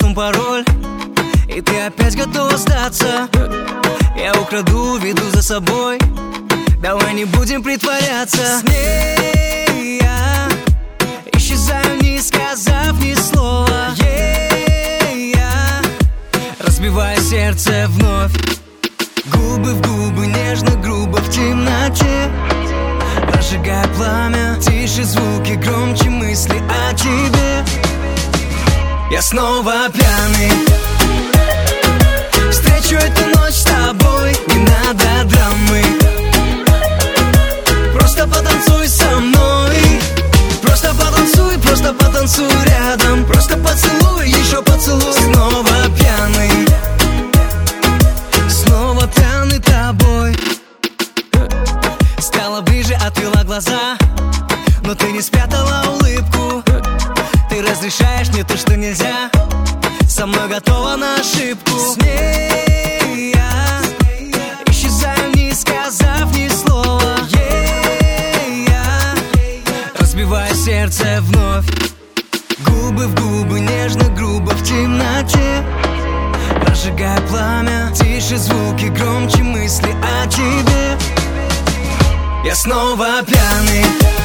телефон, пароль, и ты опять готова сдаться. Я украду, веду за собой, давай не будем притворяться. С ней я исчезаю, не сказав ни слова. Я разбиваю сердце вновь, губы в губы, нежно, грубо в темноте. Прожигая пламя, тише звуки, громче мысли о тебе. Я снова пьяный, встречу эту ночь с тобой, не надо драмы. Просто потанцуй со мной, просто потанцуй рядом. Просто поцелуй, еще поцелуй. Снова пьяный тобой. Стала ближе, отвела глаза, но ты не спрятала улыбку. Ты разрешаешь мне то, что нельзя, со мной готова на ошибку. С ней я исчезаю, не сказав ни слова. Я разбиваю сердце вновь, губы в губы, нежно, грубо в темноте. Прожигая пламя, тише звуки, громче мысли о тебе. Я снова пьяный,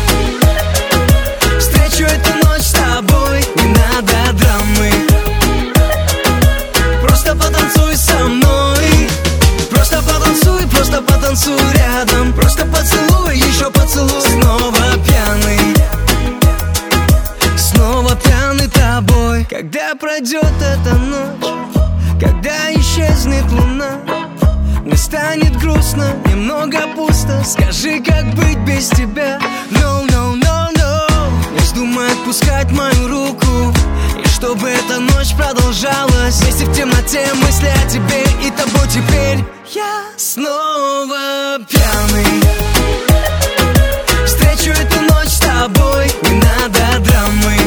встречу эту ночь с тобой, не надо драмы. Просто потанцуй со мной, просто потанцуй рядом. Просто поцелуй, еще поцелуй. Снова пьяный тобой. Когда пройдет эта ночь, когда исчезнет луна, мне станет грустно, немного пусто. Скажи, как быть без тебя? No, no, no, no. Не вздумай отпускать мою руку, и чтобы эта ночь продолжалась. Вместе в темноте мысли о тебе и тобой теперь. Я снова пьяный, встречу эту ночь с тобой, не надо драмы.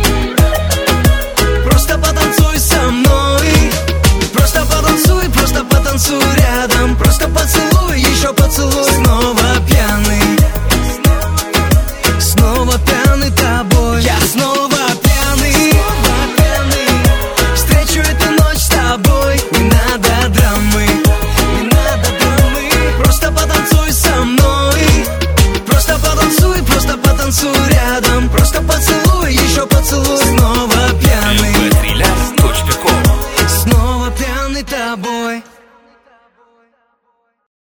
Просто потанцуй со мной, просто потанцуй рядом. Просто поцелуй, еще поцелуй. Снова пьяный тобой. Я снова пьяный, встречу эту ночь с тобой, не надо драмы. Просто потанцуй со мной, просто потанцуй рядом. Просто поцелуй, еще поцелуй. Снова пьяный тобой.